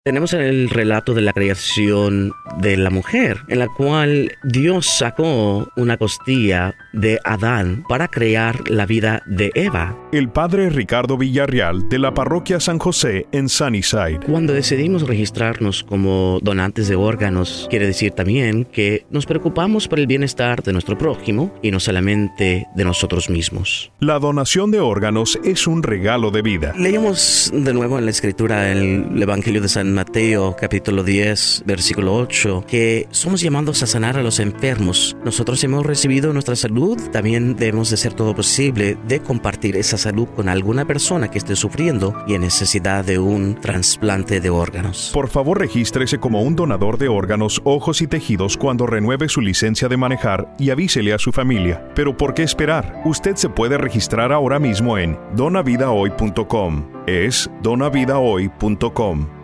Tenemos el relato de la creación de la mujer, en la cual Dios sacó una costilla de Adán para crear la vida de Eva. El padre Ricardo Villarreal, de la parroquia San José en Sunnyside. Cuando decidimos registrarnos como donantes de órganos, quiere decir también que nos preocupamos por el bienestar de nuestro prójimo y no solamente de nosotros mismos. La donación de órganos es un regalo de vida. Leímos de nuevo en la Escritura el Evangelio de San Mateo, capítulo 10, versículo 8, que somos llamados a sanar a los enfermos. Nosotros hemos recibido nuestra salud, también debemos de hacer todo posible de compartir esa salud con alguna persona que esté sufriendo y en necesidad de un trasplante de órganos. Por favor, regístrese como un donador de órganos, ojos y tejidos cuando renueve su licencia de manejar y avísele a su familia. Pero ¿por qué esperar? Usted se puede registrar ahora mismo en donavidahoy.com. Es donavidahoy.com.